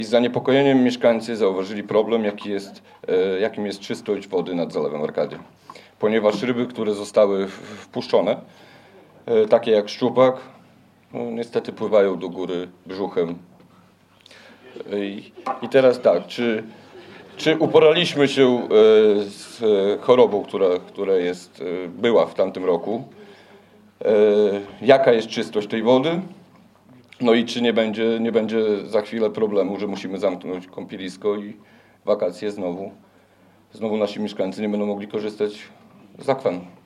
Z zaniepokojeniem mieszkańcy zauważyli problem, jakim jest czystość wody nad zalewem Arkadia. Ponieważ ryby, które zostały wpuszczone, takie jak szczupak, no, niestety pływają do góry brzuchem. I teraz tak, czy uporaliśmy się z chorobą, była w tamtym roku? Jaka jest czystość tej wody? No i czy nie będzie za chwilę problemu, że musimy zamknąć kąpielisko i wakacje znowu nasi mieszkańcy nie będą mogli korzystać z akwen.